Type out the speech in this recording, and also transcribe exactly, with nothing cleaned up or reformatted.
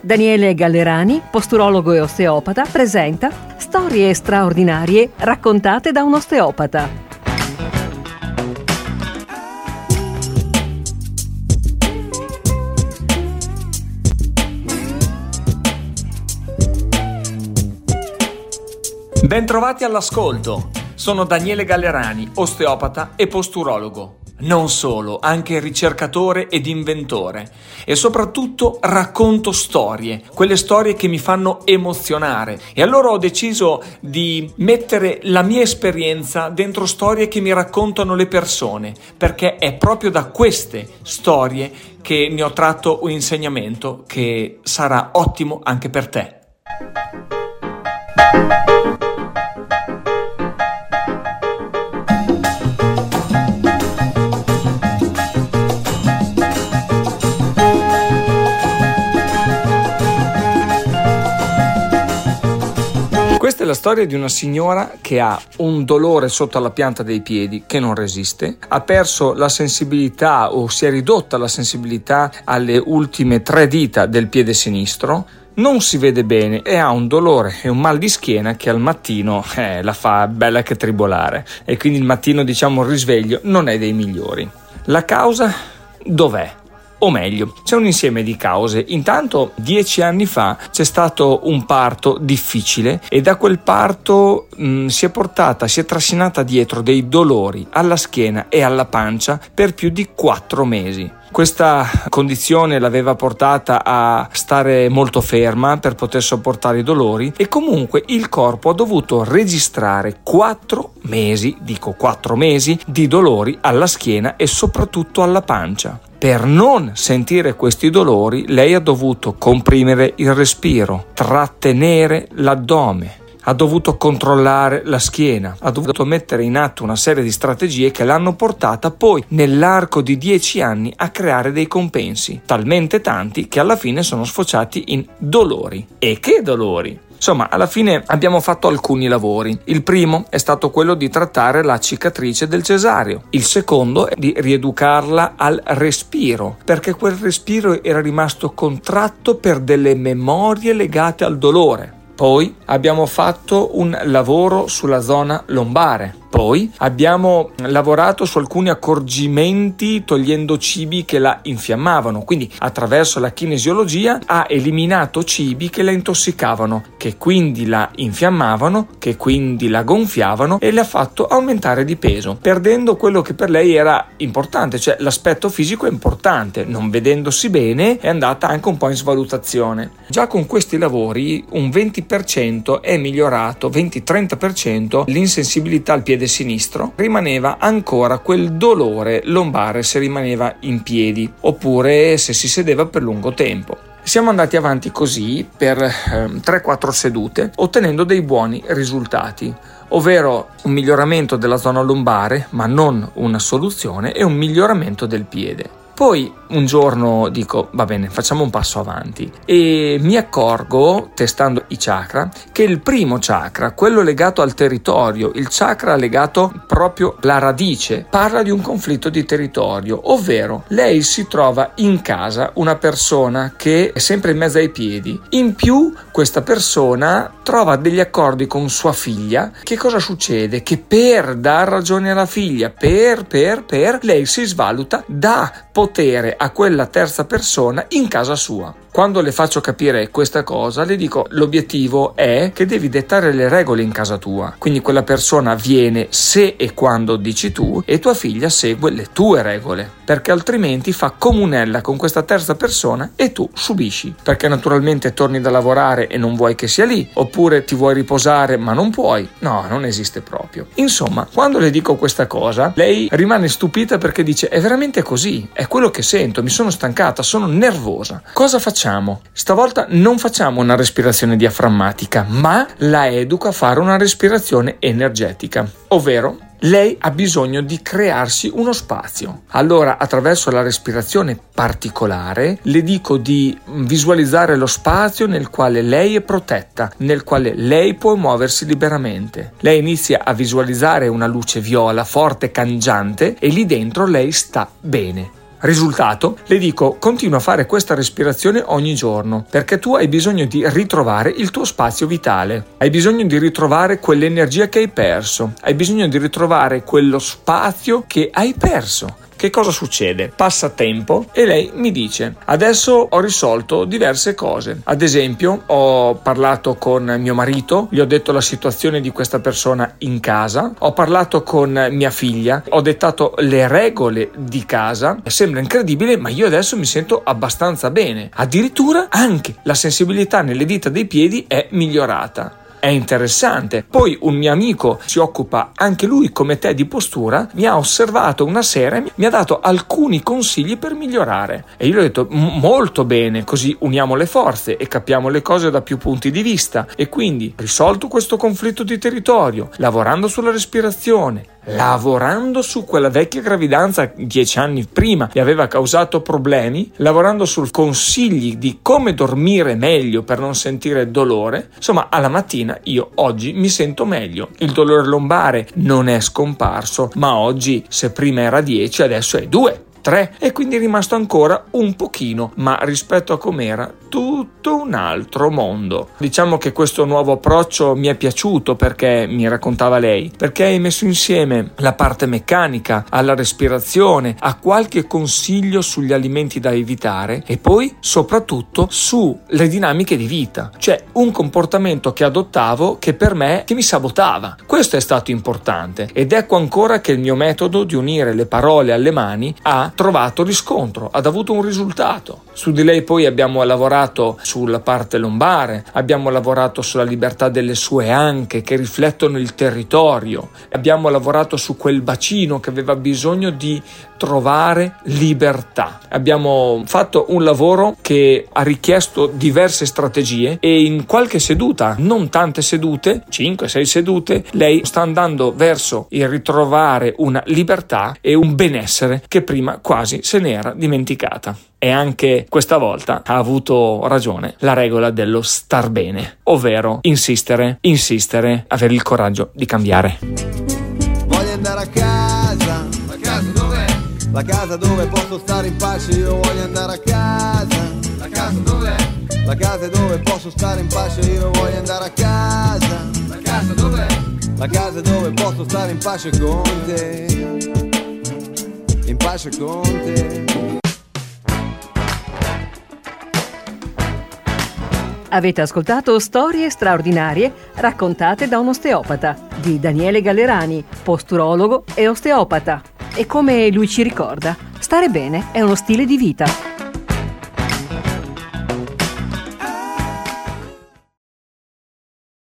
Daniele Gallerani, posturologo e osteopata, presenta Storie straordinarie raccontate da un osteopata. Bentrovati all'ascolto. Sono Daniele Gallerani, osteopata e posturologo. Non solo, anche ricercatore ed inventore. E soprattutto racconto storie, quelle storie che mi fanno emozionare. E allora ho deciso di mettere la mia esperienza dentro storie che mi raccontano le persone, perché è proprio da queste storie che ne ho tratto un insegnamento che sarà ottimo anche per te. Questa è la storia di una signora che ha un dolore sotto la pianta dei piedi che non resiste, ha perso la sensibilità o si è ridotta la sensibilità alle ultime tre dita del piede sinistro, non si vede bene e ha un dolore e un mal di schiena che al mattino eh, la fa bella che tribolare, e quindi il mattino, diciamo, il risveglio non è dei migliori. La causa dov'è? O meglio, c'è un insieme di cause. Intanto, dieci anni fa c'è stato un parto difficile e da quel parto mh, si è portata, si è trascinata dietro dei dolori alla schiena e alla pancia per più di quattro mesi. Questa condizione l'aveva portata a stare molto ferma per poter sopportare i dolori e comunque il corpo ha dovuto registrare quattro mesi, dico quattro mesi, di dolori alla schiena e soprattutto alla pancia. Per non sentire questi dolori, lei ha dovuto comprimere il respiro, trattenere l'addome, ha dovuto controllare la schiena, ha dovuto mettere in atto una serie di strategie che l'hanno portata poi nell'arco di dieci anni a creare dei compensi, talmente tanti che alla fine sono sfociati in dolori. E che dolori! Insomma, alla fine abbiamo fatto alcuni lavori. Il primo è stato quello di trattare la cicatrice del cesareo. Il secondo è di rieducarla al respiro, perché quel respiro era rimasto contratto per delle memorie legate al dolore. Poi abbiamo fatto un lavoro sulla zona lombare. Poi abbiamo lavorato su alcuni accorgimenti togliendo cibi che la infiammavano, quindi attraverso la kinesiologia ha eliminato cibi che la intossicavano, che quindi la infiammavano, che quindi la gonfiavano e le ha fatto aumentare di peso, perdendo quello che per lei era importante, cioè l'aspetto fisico è importante, non vedendosi bene è andata anche un po' in svalutazione. Già con questi lavori un venti per cento è migliorato, venti trenta per cento l'insensibilità al piede sinistro, rimaneva ancora quel dolore lombare se rimaneva in piedi oppure se si sedeva per lungo tempo. Siamo andati avanti così per eh, tre quattro sedute, ottenendo dei buoni risultati, ovvero un miglioramento della zona lombare, ma non una soluzione, e un miglioramento del piede. Poi un giorno dico, va bene, facciamo un passo avanti e mi accorgo, testando i chakra, che il primo chakra, quello legato al territorio, il chakra legato proprio alla radice, parla di un conflitto di territorio, ovvero lei si trova in casa una persona che è sempre in mezzo ai piedi. In più questa persona trova degli accordi con sua figlia. Che cosa succede? Che per dar ragione alla figlia, per, per, per, lei si svaluta da potere a quella terza persona in casa sua. Quando le faccio capire questa cosa, le dico: l'obiettivo è che devi dettare le regole in casa tua, quindi quella persona viene se e quando dici tu e tua figlia segue le tue regole, perché altrimenti fa comunella con questa terza persona e tu subisci, perché naturalmente torni da lavorare e non vuoi che sia lì, oppure ti vuoi riposare ma non puoi. No, non esiste proprio. Insomma, quando le dico questa cosa, lei rimane stupita perché dice: è veramente così, è quello che sento, mi sono stancata, sono nervosa. Cosa facciamo? Stavolta non facciamo una respirazione diaframmatica, ma la educo a fare una respirazione energetica, ovvero lei ha bisogno di crearsi uno spazio. Allora, attraverso la respirazione particolare, le dico di visualizzare lo spazio nel quale lei è protetta, nel quale lei può muoversi liberamente. Lei inizia a visualizzare una luce viola forte, cangiante, e lì dentro lei sta bene. Risultato? Le dico: continua a fare questa respirazione ogni giorno, perché tu hai bisogno di ritrovare il tuo spazio vitale, hai bisogno di ritrovare quell'energia che hai perso, hai bisogno di ritrovare quello spazio che hai perso. Che cosa succede? Passa tempo e lei mi dice: adesso ho risolto diverse cose. Ad esempio, ho parlato con mio marito, gli ho detto la situazione di questa persona in casa, ho parlato con mia figlia, ho dettato le regole di casa. Sembra incredibile, ma io adesso mi sento abbastanza bene. Addirittura anche la sensibilità nelle dita dei piedi è migliorata. È interessante. Poi un mio amico si occupa anche lui come te di postura, mi ha osservato una sera e mi ha dato alcuni consigli per migliorare e io gli ho detto: molto bene, così uniamo le forze e capiamo le cose da più punti di vista. E quindi, risolto questo conflitto di territorio, lavorando sulla respirazione, lavorando su quella vecchia gravidanza dieci anni prima che aveva causato problemi, lavorando sul consigli di come dormire meglio per non sentire dolore, insomma alla mattina io oggi mi sento meglio. Il dolore lombare non è scomparso, ma oggi se prima era dieci adesso è due, tre e quindi è rimasto ancora un pochino, ma rispetto a com'era tutto un altro mondo. Diciamo che questo nuovo approccio mi è piaciuto perché, mi raccontava lei, perché hai messo insieme la parte meccanica alla respirazione, a qualche consiglio sugli alimenti da evitare e poi soprattutto sulle dinamiche di vita, cioè un comportamento che adottavo che per me che mi sabotava. Questo è stato importante ed ecco ancora che il mio metodo di unire le parole alle mani ha trovato riscontro, ha avuto un risultato. Su di lei poi abbiamo lavorato sulla parte lombare, abbiamo lavorato sulla libertà delle sue anche che riflettono il territorio, abbiamo lavorato su quel bacino che aveva bisogno di trovare libertà. Abbiamo fatto un lavoro che ha richiesto diverse strategie e in qualche seduta, non tante sedute, cinque sei sedute, lei sta andando verso il ritrovare una libertà e un benessere che prima quasi se ne era dimenticata. E anche questa volta ha avuto ragione la regola dello star bene, ovvero insistere, insistere, avere il coraggio di cambiare. Voglio andare a casa. La casa dov'è? La casa dove posso stare in pace, io voglio andare a casa. La casa dov'è? La casa dove posso stare in pace, io voglio andare a casa. La casa dov'è? La casa dove posso stare in pace con te. In pace con te. Avete ascoltato Storie straordinarie raccontate da un osteopata di Daniele Gallerani, posturologo e osteopata. E come lui ci ricorda, stare bene è uno stile di vita.